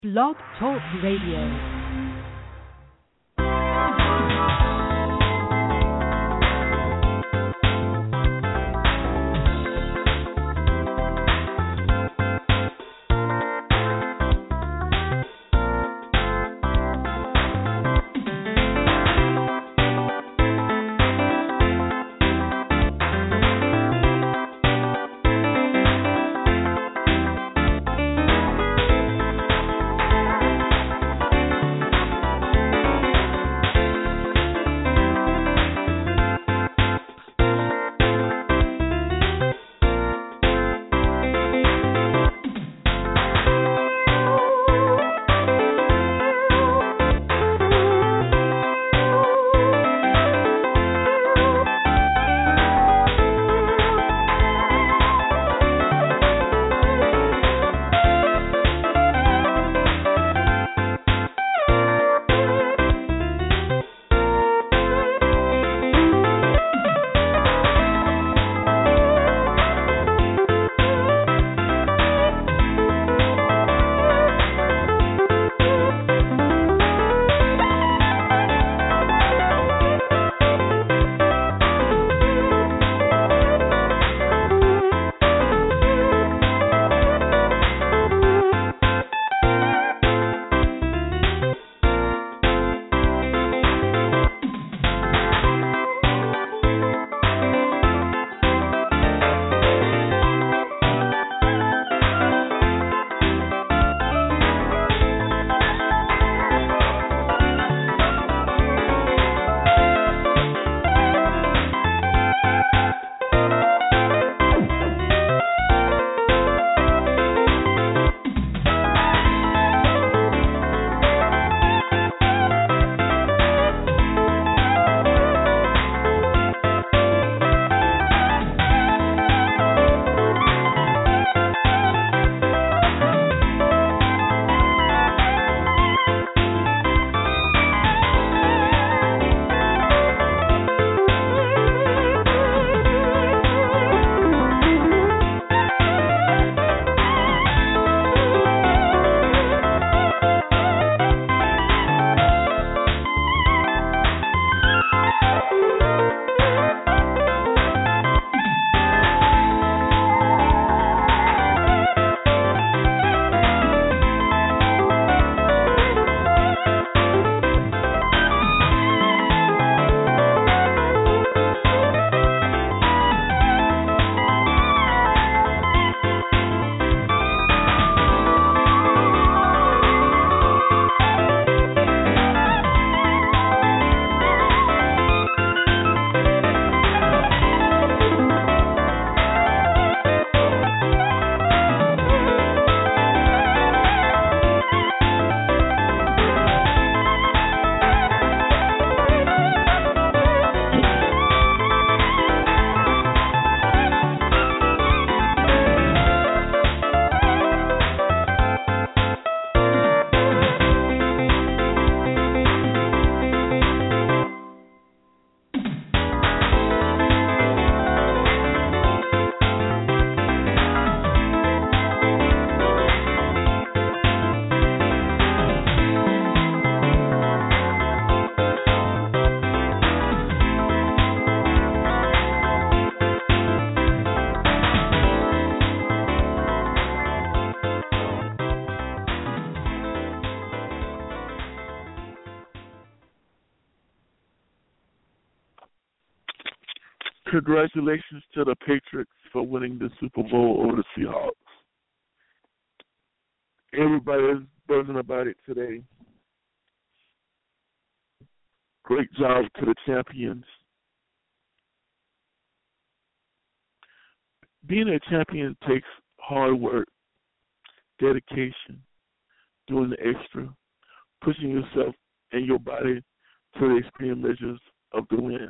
Blog Talk Radio. Congratulations to the Patriots for winning the Super Bowl over the Seahawks. Everybody is buzzing about it today. Great job to the champions. Being a champion takes hard work, dedication, doing the extra, pushing yourself and your body to the extreme measures of the win.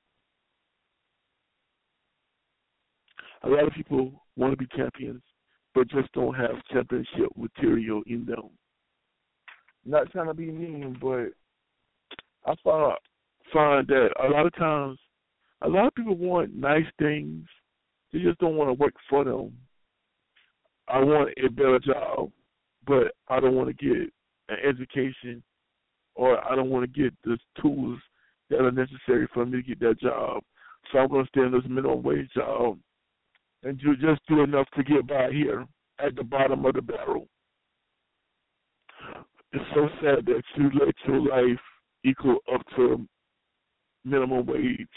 A lot of people want to be champions, but just don't have championship material in them. Not trying to be mean, but I find that a lot of times, a lot of people want nice things. They just don't want to work for them. I want a better job, but I don't want to get an education or I don't want to get the tools that are necessary for me to get that job. So I'm going to stay in this minimum wage job and just do enough to get by here at the bottom of the barrel. It's so sad that you let your life equal up to minimum wage.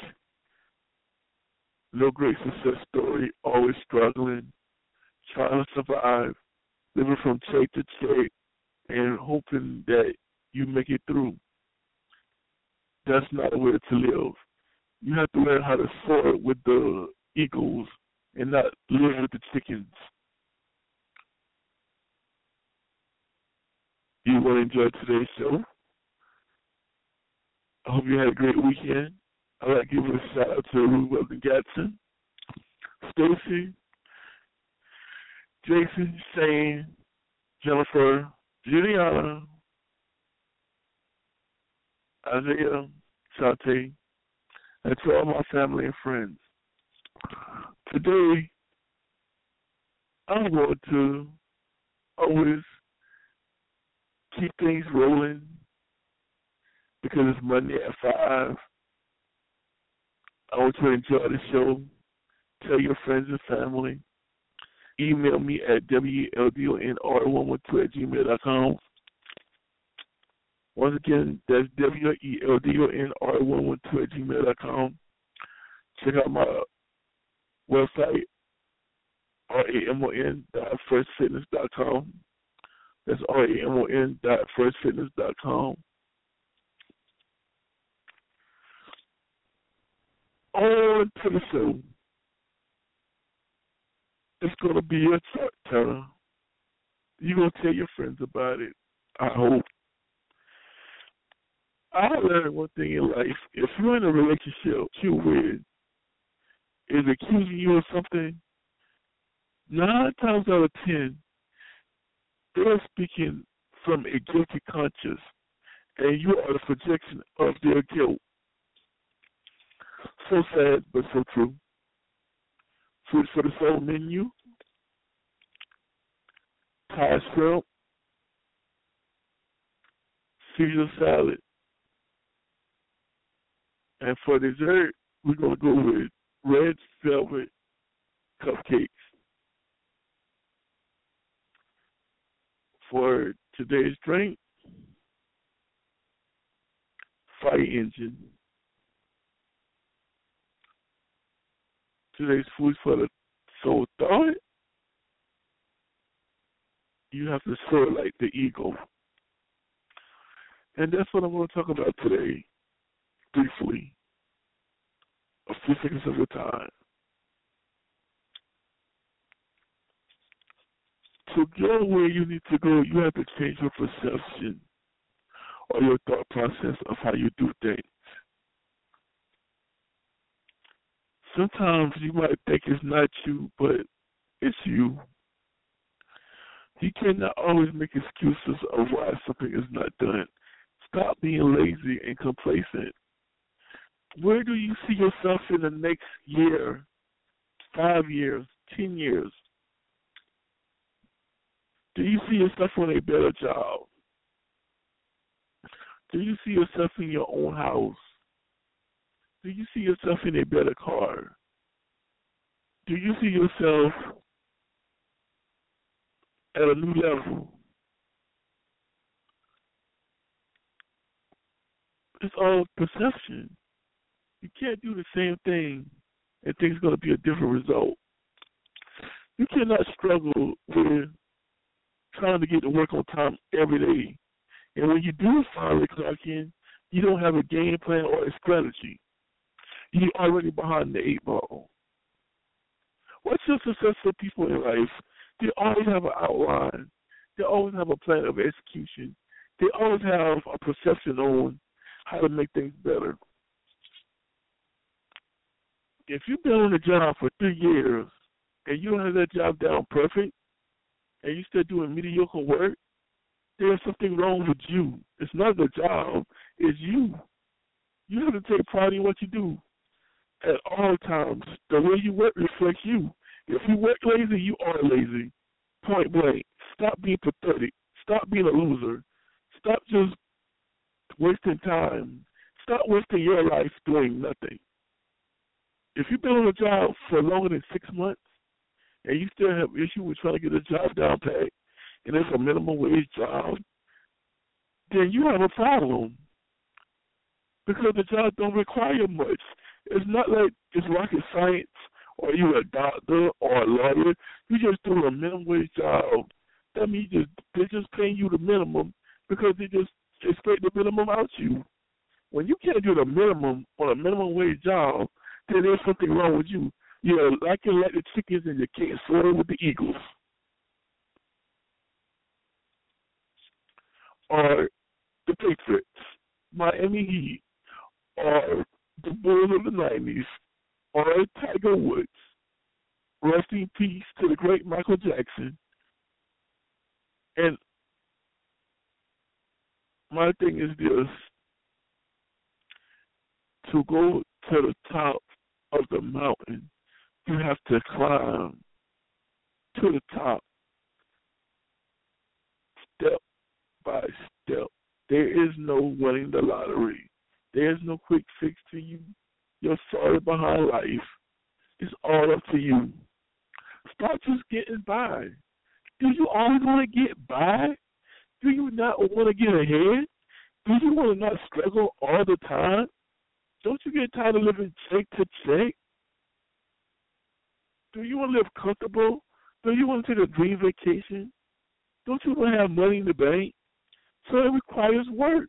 No great success story, always struggling, trying to survive, living from check to check, and hoping that you make it through. That's not a way to live. You have to learn how to soar with the eagles and not live with the chickens. You want to enjoy today's show? I hope you had a great weekend. I'd like to give a shout out to Ruth Weldon Gatson, Stacy, Jason, Shane, Jennifer, Juliana, Isaiah, Shante, and to all my family and friends. Today, I'm going to always keep things rolling because it's Monday at 5. I want you to enjoy the show. Tell your friends and family. Email me at weldonr112@gmail.com. Once again, that's weldonr112@gmail.com. Check out my website, ramon.firstfitness.com. That's ramon.firstfitness.com. On to the show. It's going to be a turn. You're going to tell your friends about it, I hope. I learned one thing in life. If you're in a relationship you're with is accusing you of something, 9 times out of 10, they're speaking from a guilty conscience, and you are the projection of their guilt. So sad, but so true. Food for the soul menu, Thai shrimp, Caesar salad. And for dessert, we're going to go with red velvet cupcakes. For today's drink, Fire Engine. Today's food for the soul thought, you have to soar like the eagle. And that's what I'm going to talk about today, briefly, a few seconds of your time. To go where you need to go, you have to change your perception or your thought process of how you do things. Sometimes you might think it's not you, but it's you. You cannot always make excuses of why something is not done. Stop being lazy and complacent. Where do you see yourself in the next year, 5 years, 10 years? Do you see yourself on a better job? Do you see yourself in your own house? Do you see yourself in a better car? Do you see yourself at a new level? It's all perception. You can't do the same thing and think it's going to be a different result. You cannot struggle with trying to get to work on time every day. And when you do finally clock in, you don't have a game plan or a strategy. You're already behind the 8 ball. What's your successful people in life? They always have an outline. They always have a plan of execution. They always have a perception on how to make things better. If you've been on the job for 3 years and you don't have that job down perfect and you're still doing mediocre work, there's something wrong with you. It's not the job, it's you. You have to take pride in what you do at all times. The way you work reflects you. If you work lazy, you are lazy. Point blank. Stop being pathetic. Stop being a loser. Stop just wasting time. Stop wasting your life doing nothing. If you've been on a job for longer than 6 months and you still have issue with trying to get a job down pat and it's a minimum wage job, then you have a problem because the job don't require much. It's not like it's rocket science or you're a doctor or a lawyer. You just do a minimum wage job. That means they're just paying you the minimum because they just expect the minimum out you. When you can't do the minimum on a minimum wage job, then there's something wrong with you. You're like the chickens and you can't soar with the eagles. Or the Patriots, Miami Heat, or the Bulls of the 90s, or Tiger Woods. Rest in peace to the great Michael Jackson. And my thing is this: to go to the top of the mountain, you have to climb to the top step by step. There is no winning the lottery. There is no quick fix to you. Your story behind life is all up to you. Stop just getting by. Do you always want to get by? Do you not want to get ahead? Do you want to not struggle all the time? Don't you get tired of living check to check? Do you want to live comfortable? Do you want to take a dream vacation? Don't you want to have money in the bank? So it requires work.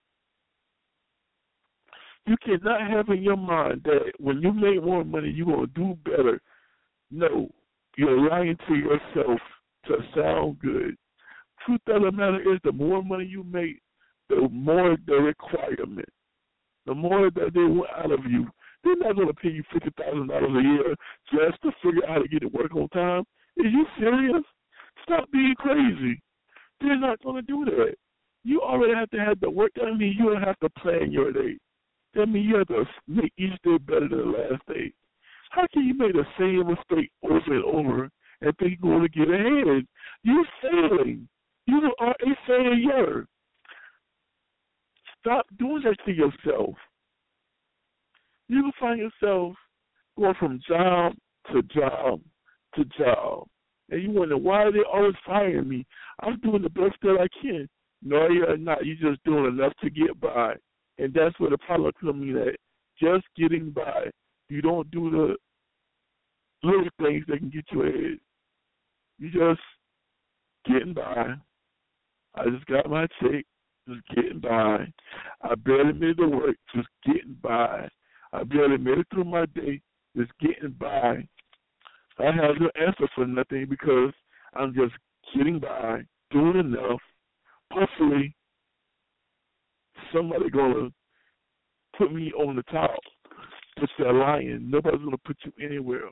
You cannot have in your mind that when you make more money, you're going to do better. No, you're lying to yourself to sound good. Truth of the matter is, the more money you make, the more the requirement, the more that they want out of you. They're not going to pay you $50,000 a year just to figure out how to get to work on time. Is you serious? Stop being crazy. They're not going to do that. You already have to have the work. That means you don't have to plan your day. That means you have to make each day better than the last day. How can you make the same mistake over and over and think you're going to get ahead? You're failing. You are a failure. Stop doing that to yourself. You will find yourself going from job to job to job. And you wonder, why are they always firing me? I'm doing the best that I can. No, you're not. You're just doing enough to get by. And that's where the problem comes in at. Just getting by. You don't do the little things that can get you ahead. You just getting by. I just got my check, just getting by. I barely made it to work, just getting by. I barely made it through my day, just getting by. I have no answer for nothing because I'm just getting by, doing enough. Hopefully, somebody gonna put me on the top. But they're lying. Nobody's gonna put you anywhere.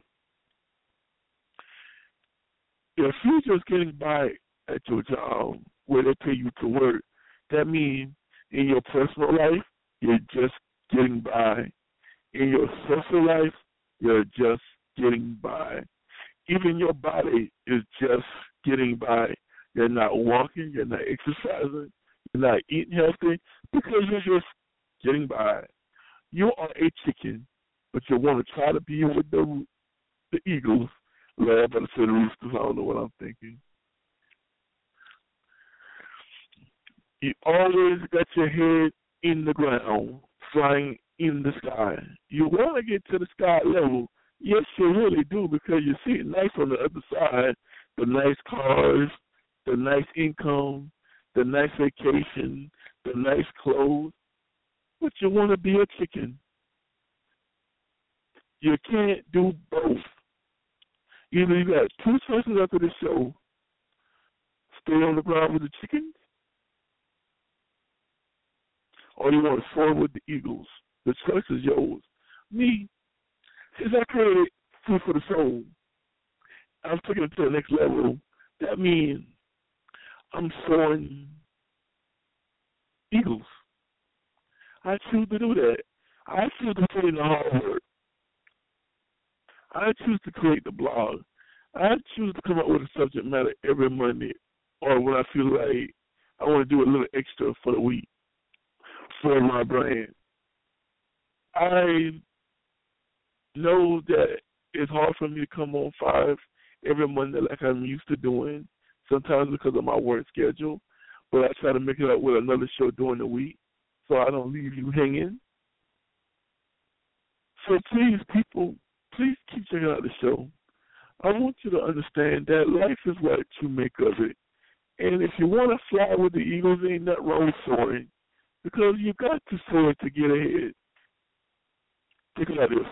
If you're just getting by at your job where they pay you to work, that means in your personal life, you're just getting by. In your social life, you're just getting by. Even your body is just getting by. You're not walking, you're not exercising, you're not eating healthy because you're just getting by. You are a chicken, but you want to try to be with the eagles. Laugh at the roosters, I don't know what I'm thinking. You always got your head in the ground, flying in the sky. You want to get to the sky level. Yes, you really do, because you see it nice on the other side. The nice cars, the nice income, the nice vacation, the nice clothes. But you want to be a chicken. You can't do both. Either you got two choices after the show. Stay on the ground with the chickens, or you want to soar with the eagles. The choice is yours. Me, since I created Food for the Soul, I'm taking it to the next level. That means I'm soaring eagles. I choose to do that. I choose to put in the hard work. I choose to create the blog. I choose to come up with a subject matter every Monday or when I feel like I want to do a little extra for the week for my brand. I know that it's hard for me to come on 5 every Monday like I'm used to doing, sometimes because of my work schedule, but I try to make it up with another show during the week so I don't leave you hanging. So please, people, please keep checking out the show. I want you to understand that life is what you make of it. And if you want to fly with the Eagles, ain't nothing wrong with soaring, because you got to soar to get ahead. Think about this.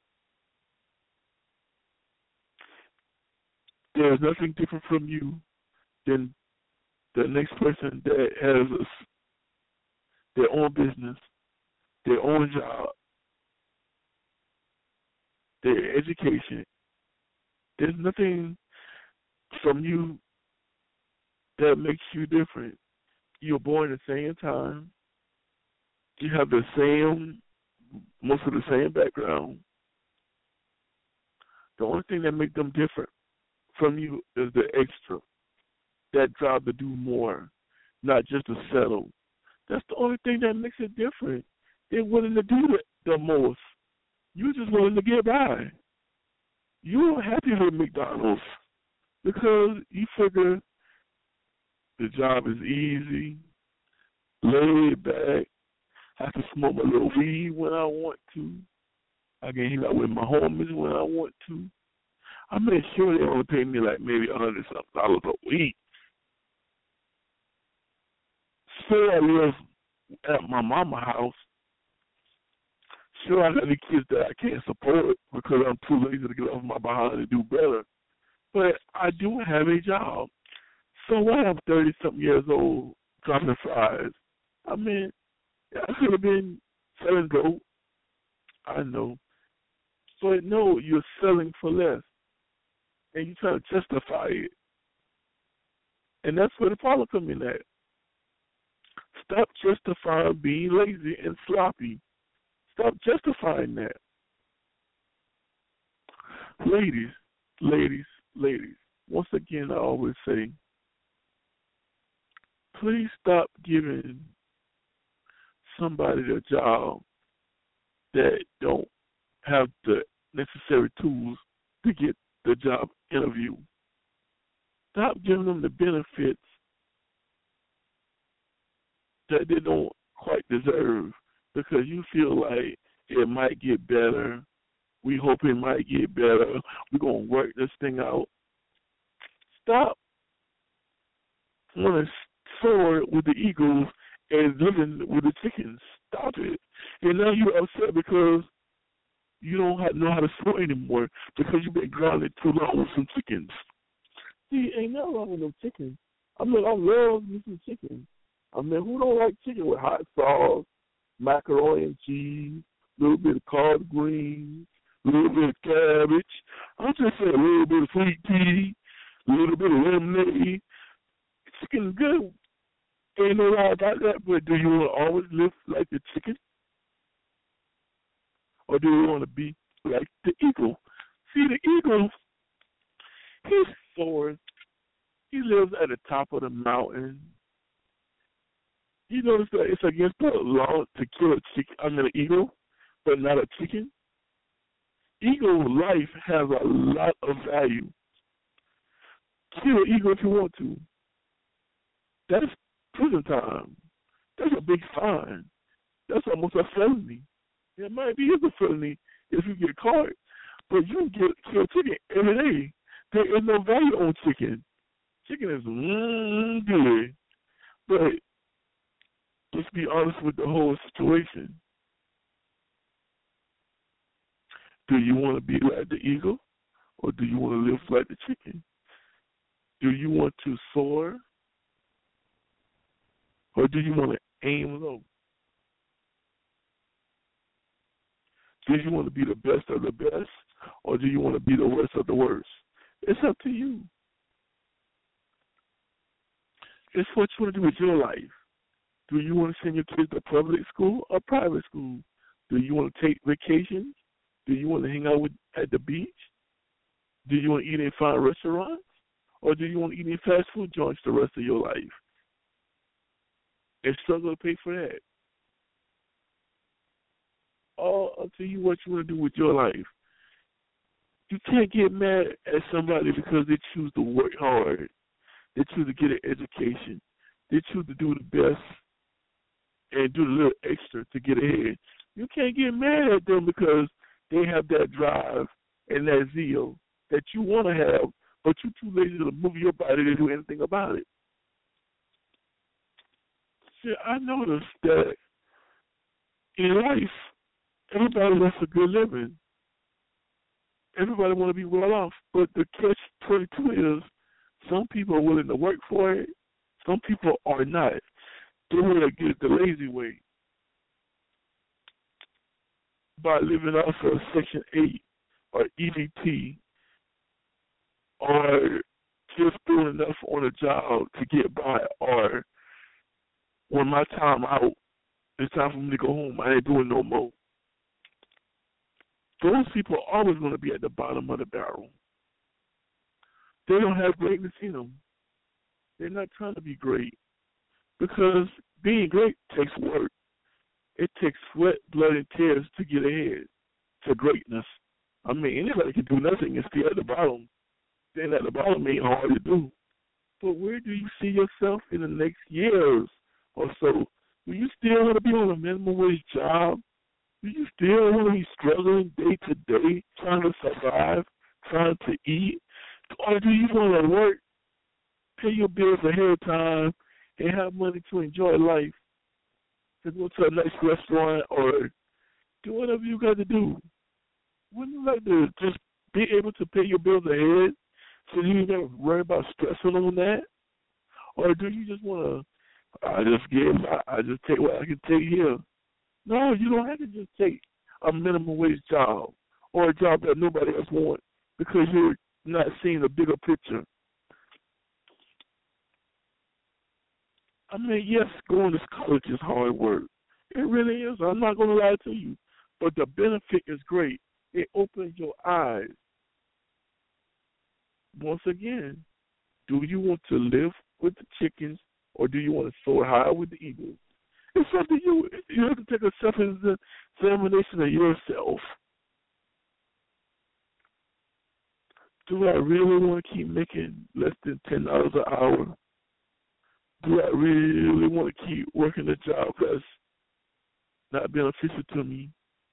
There's nothing different from you than the next person that has their own business, their own job, their education. There's nothing from you that makes you different. You're born at the same time. You have most of the same background. The only thing that makes them different from you is the extra, that drive to do more, not just to settle. That's the only thing that makes it different. They're willing to do the most. You're just willing to get by. You're happy with McDonald's because you figure the job is easy, laid back. I can smoke a little weed when I want to. I can hang out with my homies when I want to. I make sure they only pay me like maybe $100-something a week. Sure, I live at my mama's house. Sure, I got the kids that I can't support because I'm too lazy to get off my behind and do better. But I do have a job. So while I'm 30-something years old dropping fries, I mean, I could have been selling dope. I know. But no, you're selling for less. And you're trying to justify it. And that's where the problem comes in at. Stop justifying being lazy and sloppy. Stop justifying that. Ladies, once again, I always say, please stop giving somebody a job that don't have the necessary tools to get the job interview. Stop giving them the benefits that they don't quite deserve because you feel like it might get better. We hope it might get better. We're going to work this thing out. Stop wanting to soar with the Eagles and living with the chickens. Stop it. And now you're upset because you don't know how to soar anymore because you've been grounded too long with some chickens. See, ain't nothing wrong with them chickens. I mean, I love me some chicken. I mean, who don't like chicken with hot sauce, macaroni and cheese, a little bit of collard greens, a little bit of cabbage? I'm just saying a little bit of sweet tea, a little bit of lemonade. Chicken is good. Ain't no lie about that, but do you want to always live like the chicken? Or do you want to be like the eagle? See, the eagle, he soars. He lives at the top of the mountain. You notice that it's against the law to kill an eagle, but not a chicken? Eagle life has a lot of value. Kill an eagle if you want to. That's prison time. That's a big fine. That's almost a felony. It might be a felony if you get caught, but you can kill chicken every day. There is no value on chicken. Chicken is good, but let's be honest with the whole situation. Do you want to be like the eagle, or do you want to live like the chicken? Do you want to soar, or do you want to aim low? Do you want to be the best of the best, or do you want to be the worst of the worst? It's up to you. It's what you want to do with your life. Do you want to send your kids to public school or private school? Do you want to take vacations? Do you want to hang out at the beach? Do you want to eat in fine restaurants? Or do you want to eat in fast food joints the rest of your life? and struggle to pay for that. All up to you what you want to do with your life. You can't get mad at somebody because they choose to work hard. They choose to get an education. They choose to do the best and do a little extra to get ahead. You can't get mad at them because they have that drive and that zeal that you want to have, but you're too lazy to move your body to do anything about it. See, I noticed that in life, everybody wants a good living. Everybody want to be well off, but the catch-22 is some people are willing to work for it, some people are not. They want to get it the lazy way by living off of Section 8 or EBT or just doing enough on a job to get by, or when my time out, it's time for me to go home. I ain't doing no more. Those people are always going to be at the bottom of the barrel. They don't have greatness in them. They're not trying to be great because being great takes work. It takes sweat, blood, and tears to get ahead to greatness. I mean, anybody can do nothing and stay at the bottom. Staying at the bottom ain't hard to do. But where do you see yourself in the next years or so? Do you still want to be on a minimum wage job? Do you still want to be struggling day to day, trying to survive, trying to eat? Or do you want to work, pay your bills ahead of time, and have money to enjoy life, to go to a nice restaurant or do whatever you got to do? Wouldn't you like to just be able to pay your bills ahead so you don't have to worry about stressing on that? Or do you just want to, I just take what I can take here? No, you don't have to just take a minimum wage job or a job that nobody else wants because you're not seeing the bigger picture. I mean, yes, going to college is hard work. It really is. I'm not going to lie to you. But the benefit is great. It opens your eyes. Once again, do you want to live with the chickens or do you want to soar high with the eagles? It's up to you. You have to take a self-examination of yourself. Do I really want to keep making less than $10 an hour? Do I really want to keep working a job that's not beneficial to me?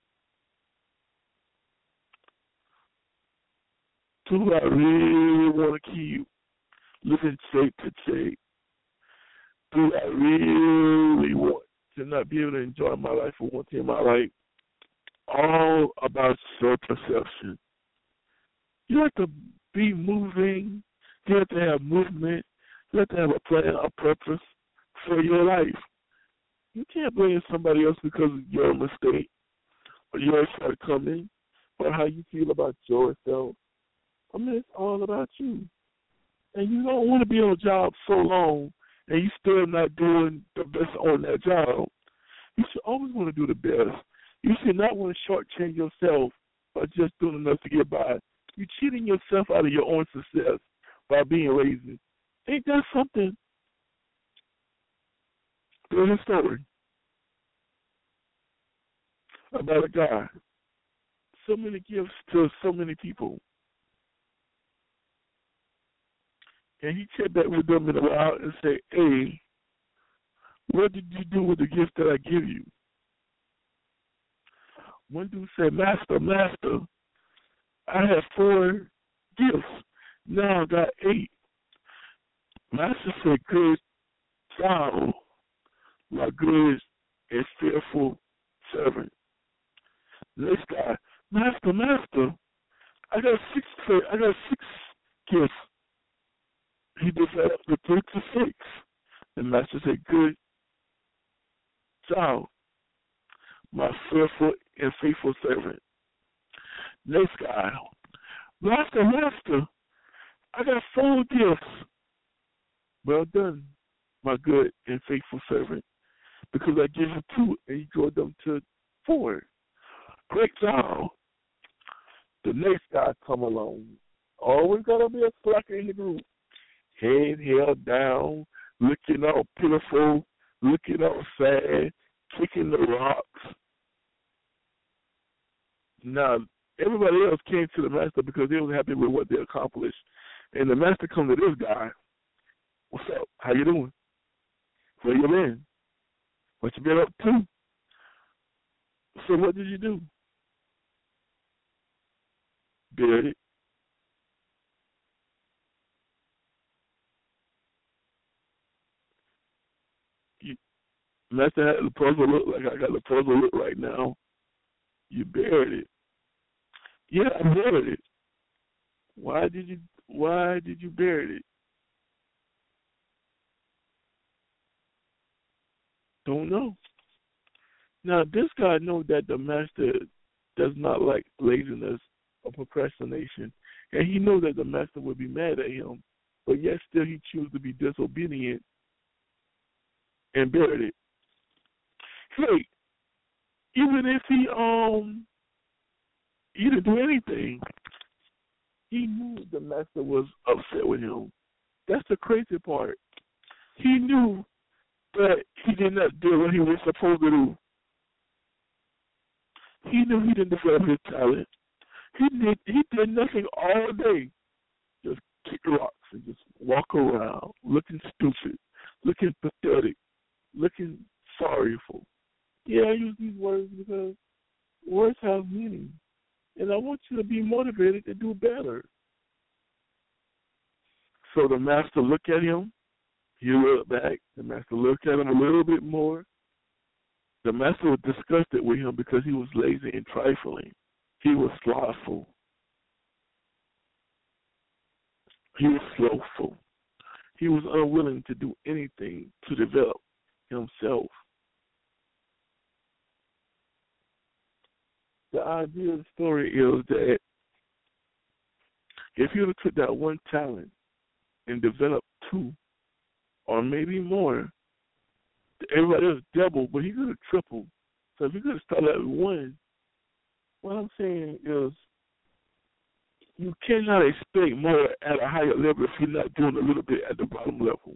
Do I really want to keep living check to check? Do I really want to not be able to enjoy my life for one day in my life? All about self-perception. You have to be moving. You have to have movement. You have to have a plan, a purpose for your life. You can't blame somebody else because of your mistake or your shortcoming or how you feel about yourself. I mean, it's all about you. And you don't want to be on a job so long and you still not doing the best on that job. You should always want to do the best. You should not want to shortchange yourself by just doing enough to get by. You're cheating yourself out of your own success by being lazy. Ain't that something? There's a story about a guy. So many gifts to so many people. And he checked back with them in a while and said, hey, what did you do with the gift that I give you? One dude said, Master, I have 4 gifts. Now I got 8. Master said, good child, my good and fearful servant. Next guy, Master, I got 6 gifts. He developed the 3 to 6. The Master said, good child, my fearful and faithful servant. Next guy, Master, I got 4 gifts. Well done, my good and faithful servant, because I gave you 2 and you brought them to 4. Great job. The next guy come along. Always got to be a slacker in the group. Head held down, looking all pitiful, looking all sad, kicking the rocks. Now, everybody else came to the master because they was happy with what they accomplished. And the master come to this guy. What's up? How you doing? Where you been? What you been up to? So what did you do? Buried it. Master had the puzzle look like I got the puzzle look right now. You buried it. Yeah, I buried it. Why did you bury it? Don't know. Now this guy knows that the master does not like laziness or procrastination. And he knows that the master would be mad at him, but yet still he chooses to be disobedient and buried it. Hey, even if he didn't do anything, he knew the master was upset with him. That's the crazy part. He knew that he did not do what he was supposed to do. He knew he didn't develop his talent. He did nothing all day. Just kick rocks and just walk around looking stupid, looking pathetic, looking sorrowful. Yeah, I use these words because words have meaning. And I want you to be motivated to do better. So the master looked at him. He looked back. The master looked at him a little bit more. The master was disgusted with him because he was lazy and trifling. He was slothful. He was slowful. He was unwilling to do anything to develop himself. The idea of the story is that if you took that one talent and developed two or maybe more, everybody else doubled, but he could have tripled. So if you could have started at one, what I'm saying is you cannot expect more at a higher level if you're not doing a little bit at the bottom level.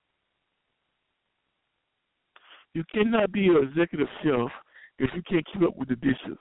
You cannot be an executive chef if you can't keep up with the dishes.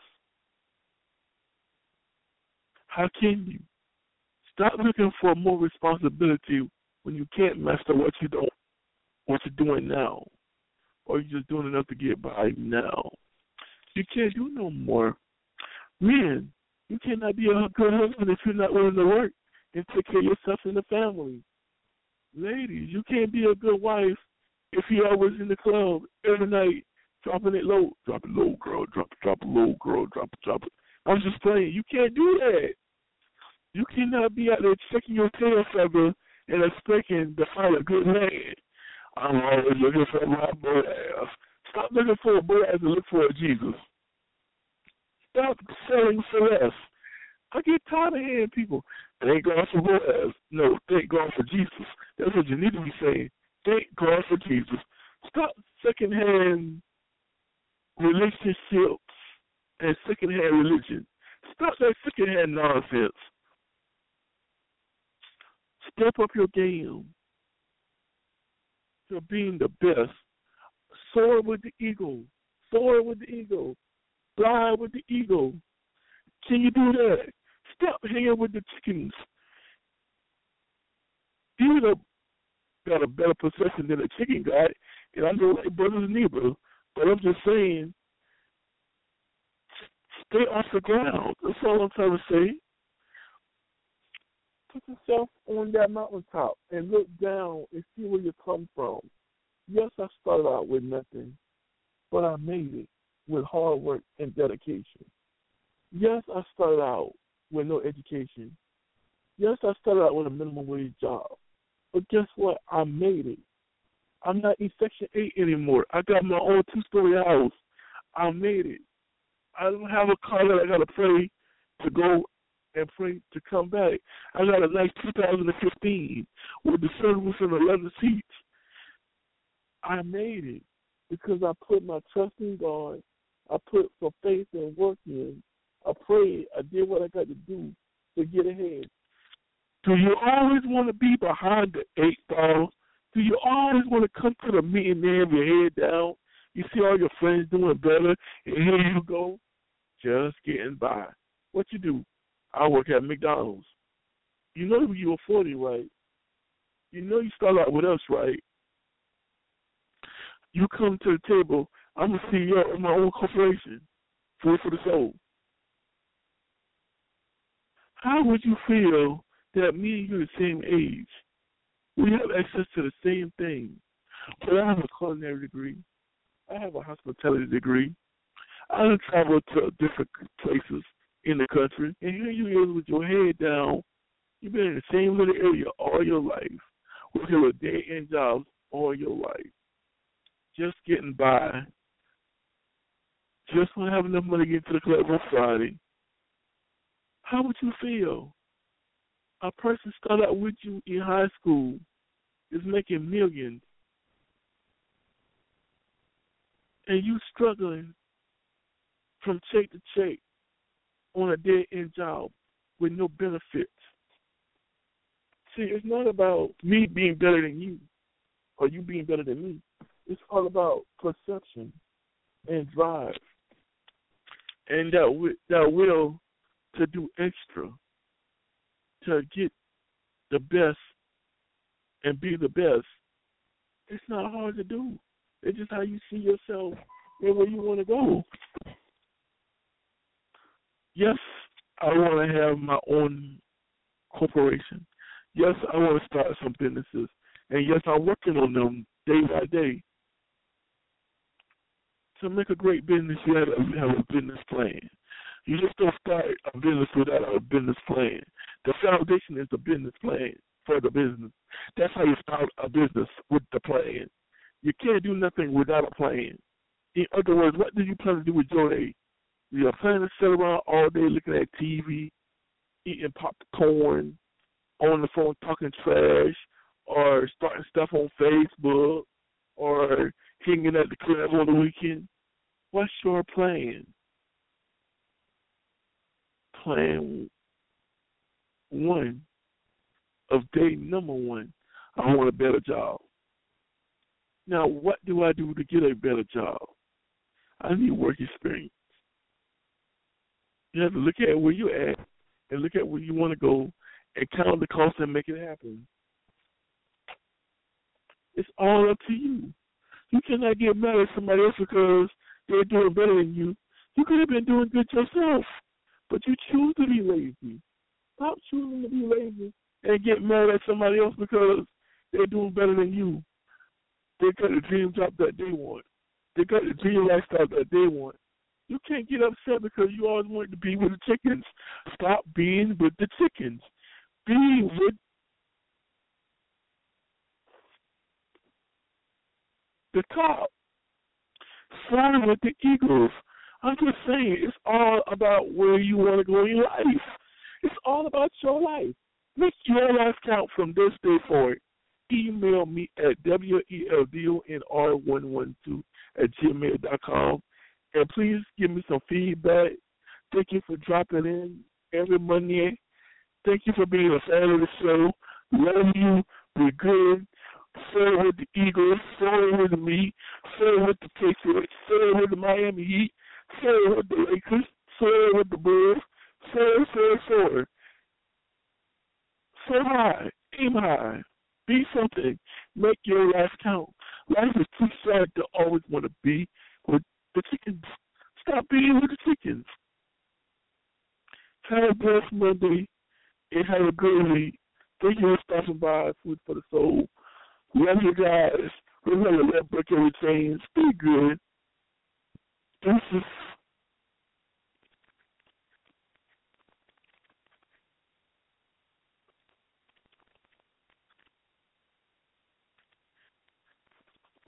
How can you? Stop looking for more responsibility when you can't master what you're doing now, or you're just doing enough to get by now. You can't do no more. Men, you cannot be a good husband if you're not willing to work and take care of yourself and the family. Ladies, you can't be a good wife if you're always in the club every night, dropping it low. Drop it low, girl. Drop it low, girl. Drop it. I'm just saying, you can't do that. You cannot be out there checking your tail feather and expecting to find a good man. I'm always looking for my Boaz. Stop looking for a Boaz and look for a Jesus. Stop selling for less. I get tired of hearing people, thank God for Boaz. No, thank God for Jesus. That's what you need to be saying. Thank God for Jesus. Stop secondhand relationships and secondhand religion. Stop that secondhand nonsense. Step up your game to being the best. Soar with the eagle. Soar with the eagle. Fly with the eagle. Can you do that? Stop hanging with the chickens. You got a better possession than a chicken got, and I know like brothers and neighbors, but I'm just saying, stay off the ground. That's all I'm trying to say. Put yourself on that mountaintop and look down and see where you come from. Yes, I started out with nothing, but I made it with hard work and dedication. Yes, I started out with no education. Yes, I started out with a minimum wage job. But guess what? I made it. I'm not in Section 8 anymore. I got my own 2-story house. I made it. I don't have a car that I got to pray to go and pray to come back. I got a nice 2015 with the sunroof and the leather seats. I made it because I put my trust in God. I put some faith and work in. I prayed. I did what I got to do to get ahead. Do you always want to be behind the 8 ball Do you always want to come to the meeting and have your head down? You see all your friends doing better, and here you go, just getting by. What you do? I work at McDonald's. You know you were 40, right? You know you start out with us, right? You come to the table, I'm a CEO of my own corporation, Food for the Soul. How would you feel that me and you are the same age? We have access to the same thing. But I have a culinary degree. I have a hospitality degree. I have traveled to different places in the country. And here you is with your head down. You've been in the same little area all your life, with your day-end jobs all your life. Just getting by. Just want to have enough money to get to the club on Friday. How would you feel? A person started out with you in high school is making millions, and you struggling from check to check on a dead-end job with no benefits. See, it's not about me being better than you or you being better than me. It's all about perception and drive and that will to do extra, to get the best and be the best. It's not hard to do. It's just how you see yourself and where you want to go. Yes, I want to have my own corporation. Yes, I want to start some businesses. And yes, I'm working on them day by day. To make a great business, you have to have a business plan. You just don't start a business without a business plan. The foundation is the business plan for the business. That's how you start a business, with the plan. You can't do nothing without a plan. In other words, what do you plan to do with your day? You're planning to sit around all day looking at TV, eating popcorn, on the phone talking trash, or starting stuff on Facebook, or hanging at the club on the weekend. What's your plan? Plan one of day number one. I want a better job. Now, what do I do to get a better job? I need work experience. You have to look at where you're at and look at where you want to go and count the cost and make it happen. It's all up to you. You cannot get mad at somebody else because they're doing better than you. You could have been doing good yourself, but you choose to be lazy. Stop choosing to be lazy and get mad at somebody else because they're doing better than you. They got the dream job that they want. They got the dream lifestyle that they want. You can't get upset because you always wanted to be with the chickens. Stop being with the chickens. Be with the top. Fly with the eagles. I'm just saying, it's all about where you want to go in life. It's all about your life. Make your life count from this day forward. Email me at weldonr112@gmail.com. And please give me some feedback. Thank you for dropping in every Monday. Thank you for being a fan of the show. Love you. Be good. Say with the Eagles. Say with me. Say with the Patriots. Say with the Miami Heat. Say with the Lakers. Say with the Bulls. Say. Say high. Aim high. Be something. Make your life count. Life is too sad to always want to be with the chickens. Stop being with the chickens. Have a blessed Monday and have a good week. Thank you for stopping by Food for the Soul. Love you guys. Remember, let break every chain. Stay good. This is